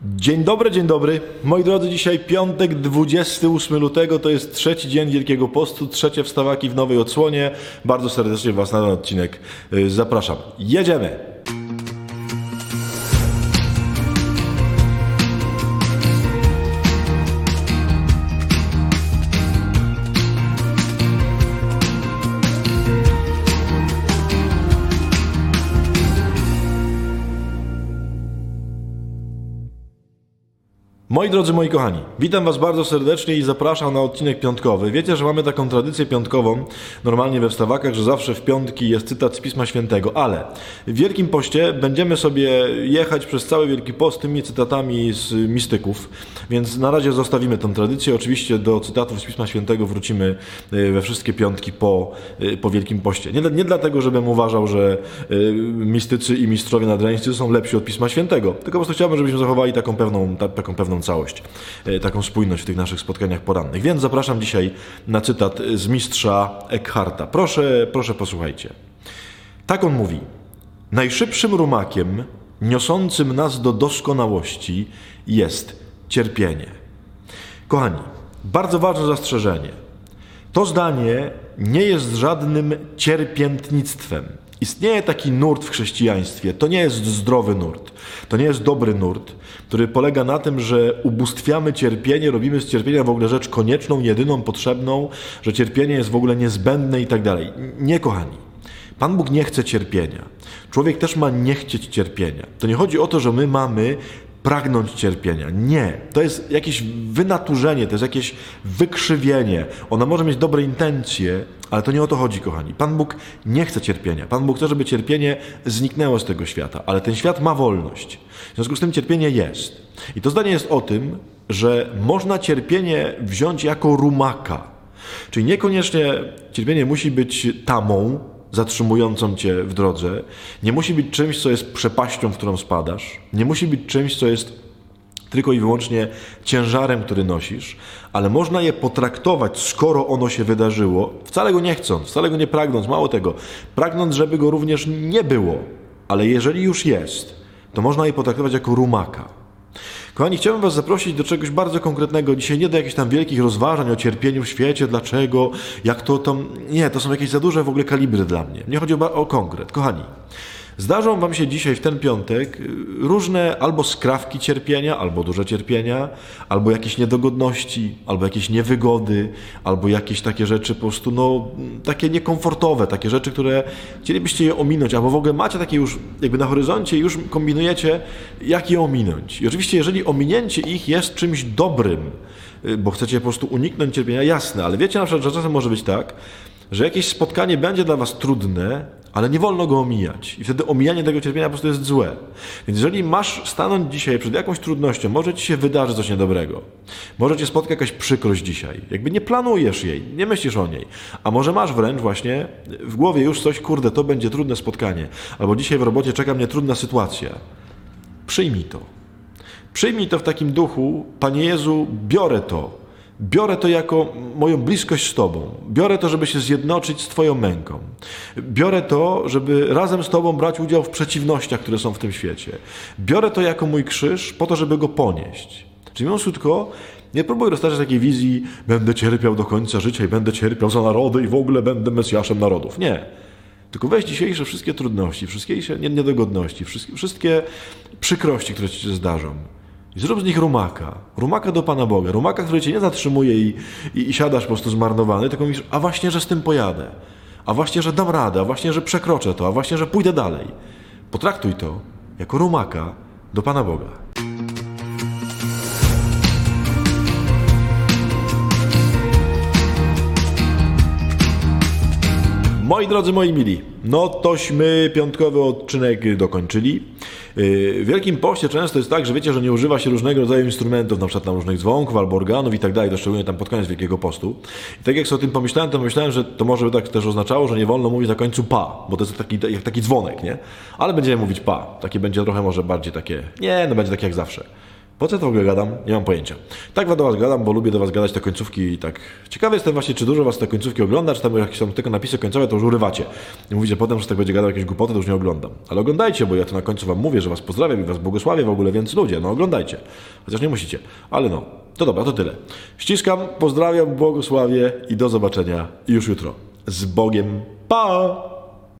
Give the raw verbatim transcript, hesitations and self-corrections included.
Dzień dobry, dzień dobry. Moi drodzy, dzisiaj piątek, dwudziestego ósmego lutego, to jest trzeci dzień Wielkiego Postu, trzecie wstawaki w nowej odsłonie. Bardzo serdecznie Was na ten odcinek zapraszam. Jedziemy! Moi drodzy, moi kochani, witam Was bardzo serdecznie i zapraszam na odcinek piątkowy. Wiecie, że mamy taką tradycję piątkową, normalnie we wstawakach, że zawsze w piątki jest cytat z Pisma Świętego, ale w Wielkim Poście będziemy sobie jechać przez cały Wielki Post tymi cytatami z mistyków, więc na razie zostawimy tę tradycję. Oczywiście do cytatów z Pisma Świętego wrócimy we wszystkie piątki po, po Wielkim Poście. Nie, nie dlatego, żebym uważał, że mistycy i mistrzowie nadreńscy są lepsi od Pisma Świętego, tylko po prostu chciałbym, żebyśmy zachowali taką pewną, ta, taką pewną całość, taką spójność w tych naszych spotkaniach porannych. Więc zapraszam dzisiaj na cytat z mistrza Eckharta. Proszę, proszę posłuchajcie. Tak on mówi. Najszybszym rumakiem niosącym nas do doskonałości jest cierpienie. Kochani, bardzo ważne zastrzeżenie. To zdanie nie jest żadnym cierpiętnictwem. Istnieje taki nurt w chrześcijaństwie. To nie jest zdrowy nurt. To nie jest dobry nurt, który polega na tym, że ubóstwiamy cierpienie, robimy z cierpienia w ogóle rzecz konieczną, jedyną, potrzebną, że cierpienie jest w ogóle niezbędne i tak dalej. Nie, kochani. Pan Bóg nie chce cierpienia. Człowiek też ma nie chcieć cierpienia. To nie chodzi o to, że my mamy pragnąć cierpienia. Nie. To jest jakieś wynaturzenie, to jest jakieś wykrzywienie. Ona może mieć dobre intencje, ale to nie o to chodzi, kochani. Pan Bóg nie chce cierpienia. Pan Bóg chce, żeby cierpienie zniknęło z tego świata, ale ten świat ma wolność. W związku z tym cierpienie jest. I to zdanie jest o tym, że można cierpienie wziąć jako rumaka. Czyli niekoniecznie cierpienie musi być tamą, zatrzymującą cię w drodze. Nie musi być czymś, co jest przepaścią, w którą spadasz. Nie musi być czymś, co jest tylko i wyłącznie ciężarem, który nosisz, ale można je potraktować, skoro ono się wydarzyło, wcale go nie chcąc, wcale go nie pragnąc, mało tego, pragnąc, żeby go również nie było, ale jeżeli już jest, to można je potraktować jako rumaka. Kochani, chciałbym Was zaprosić do czegoś bardzo konkretnego. Dzisiaj nie do jakichś tam wielkich rozważań o cierpieniu w świecie, dlaczego, jak to tam... Nie, to są jakieś za duże w ogóle kalibry dla mnie. Nie chodzi o, o konkret. Kochani, zdarzą Wam się dzisiaj w ten piątek różne albo skrawki cierpienia, albo duże cierpienia, albo jakieś niedogodności, albo jakieś niewygody, albo jakieś takie rzeczy po prostu, no, takie niekomfortowe, takie rzeczy, które chcielibyście je ominąć, albo w ogóle macie takie już jakby na horyzoncie i już kombinujecie, jak je ominąć. I oczywiście, jeżeli ominięcie ich jest czymś dobrym, bo chcecie po prostu uniknąć cierpienia, jasne, ale wiecie na przykład, że czasem może być tak, że jakieś spotkanie będzie dla Was trudne, ale nie wolno go omijać. I wtedy omijanie tego cierpienia po prostu jest złe. Więc jeżeli masz stanąć dzisiaj przed jakąś trudnością, może Ci się wydarzy coś niedobrego. Może Cię spotka jakaś przykrość dzisiaj. Jakby nie planujesz jej, nie myślisz o niej. A może masz wręcz właśnie w głowie już coś, kurde, to będzie trudne spotkanie. Albo dzisiaj w robocie czeka mnie trudna sytuacja. Przyjmij to. Przyjmij to w takim duchu, Panie Jezu, biorę to. Biorę to jako moją bliskość z Tobą. Biorę to, żeby się zjednoczyć z Twoją męką. Biorę to, żeby razem z Tobą brać udział w przeciwnościach, które są w tym świecie. Biorę to jako mój krzyż po to, żeby go ponieść. Czyli mówiąc krótko, nie próbuj roztaczać takiej wizji, będę cierpiał do końca życia i będę cierpiał za narody i w ogóle będę Mesjaszem narodów. Nie. Tylko weź dzisiejsze wszystkie trudności, wszystkie niedogodności, wszystkie, wszystkie przykrości, które Ci się zdarzą. I zrób z nich rumaka. Rumaka do Pana Boga. Rumaka, który Cię nie zatrzymuje i, i, i siadasz po prostu zmarnowany, tylko mówisz, a właśnie, że z tym pojadę. A właśnie, że dam radę. A właśnie, że przekroczę to. A właśnie, że pójdę dalej. Potraktuj to jako rumaka do Pana Boga. Moi drodzy, moi mili, no tośmy piątkowy odcinek dokończyli. W Wielkim Poście często jest tak, że wiecie, że nie używa się różnego rodzaju instrumentów, na przykład tam różnych dzwonków albo organów i tak dalej, to szczególnie tam pod koniec Wielkiego Postu. I tak jak sobie o tym pomyślałem, to myślałem, że to może by tak też oznaczało, że nie wolno mówić na końcu pa, bo to jest taki, jak taki dzwonek, nie? Ale będziemy mówić pa, takie będzie trochę może bardziej takie, nie, no będzie tak jak zawsze. Po co ja to w ogóle gadam? Nie mam pojęcia. Tak do was gadam, bo lubię do was gadać te końcówki i tak. Ciekawy jestem właśnie, czy dużo was te końcówki ogląda, czy tam jakieś są tylko napisy końcowe, to już urywacie. I mówicie potem, że tak będzie gadał jakieś głupoty, to już nie oglądam. Ale oglądajcie, bo ja to na końcu wam mówię, że was pozdrawiam i was błogosławię w ogóle, więc ludzie, no oglądajcie. Chociaż nie musicie. Ale no, to dobra, to tyle. Ściskam, pozdrawiam, błogosławię i do zobaczenia już jutro. Z Bogiem. Pa!